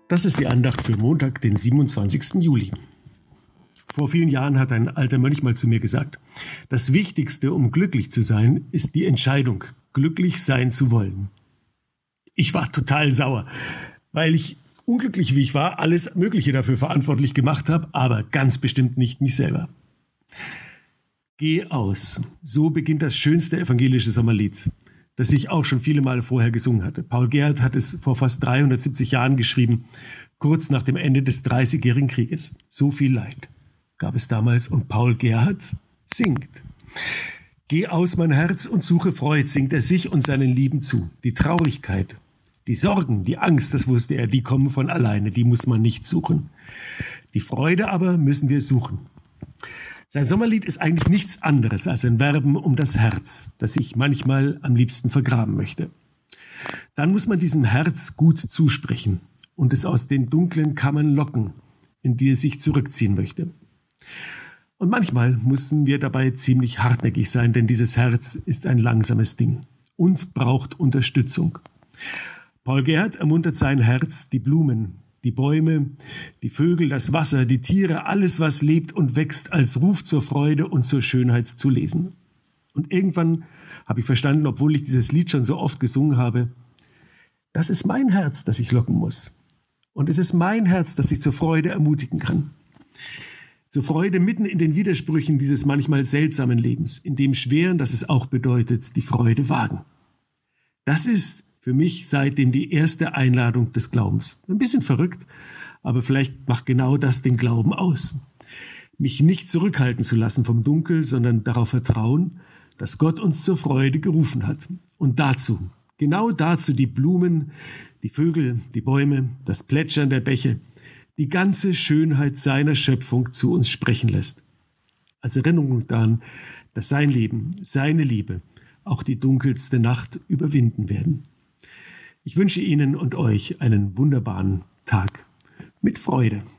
Das ist die Andacht für Montag, den 27. Juli. Vor vielen Jahren hat ein alter Mönch mal zu mir gesagt, das Wichtigste, um glücklich zu sein, ist die Entscheidung, glücklich sein zu wollen. Ich war total sauer, weil ich, unglücklich wie ich war, alles Mögliche dafür verantwortlich gemacht habe, aber ganz bestimmt nicht mich selber. Geh aus. So beginnt das schönste evangelische Sommerlied, das ich auch schon viele Male vorher gesungen hatte. Paul Gerhardt hat es vor fast 370 Jahren geschrieben, kurz nach dem Ende des Dreißigjährigen Krieges. So viel Leid gab es damals und Paul Gerhardt singt. Geh aus, mein Herz, und suche Freud, singt er sich und seinen Lieben zu. Die Traurigkeit, die Sorgen, die Angst, das wusste er, die kommen von alleine, die muss man nicht suchen. Die Freude aber müssen wir suchen. Sein Sommerlied ist eigentlich nichts anderes als ein Werben um das Herz, das ich manchmal am liebsten vergraben möchte. Dann muss man diesem Herz gut zusprechen und es aus den dunklen Kammern locken, in die es sich zurückziehen möchte. Und manchmal müssen wir dabei ziemlich hartnäckig sein, denn dieses Herz ist ein langsames Ding und braucht Unterstützung. Paul Gerhardt ermuntert sein Herz, die Blumen, die Bäume, die Vögel, das Wasser, die Tiere, alles, was lebt und wächst, als Ruf zur Freude und zur Schönheit zu lesen. Und irgendwann habe ich verstanden, obwohl ich dieses Lied schon so oft gesungen habe, das ist mein Herz, das ich locken muss. Und es ist mein Herz, das ich zur Freude ermutigen kann. Zur Freude mitten in den Widersprüchen dieses manchmal seltsamen Lebens, in dem Schweren, das es auch bedeutet, die Freude wagen. Das ist für mich seitdem die erste Einladung des Glaubens. Ein bisschen verrückt, aber vielleicht macht genau das den Glauben aus. Mich nicht zurückhalten zu lassen vom Dunkel, sondern darauf vertrauen, dass Gott uns zur Freude gerufen hat. Und dazu, genau dazu die Blumen, die Vögel, die Bäume, das Plätschern der Bäche, die ganze Schönheit seiner Schöpfung zu uns sprechen lässt. Als Erinnerung daran, dass sein Leben, seine Liebe auch die dunkelste Nacht überwinden werden. Ich wünsche Ihnen und euch einen wunderbaren Tag mit Freude.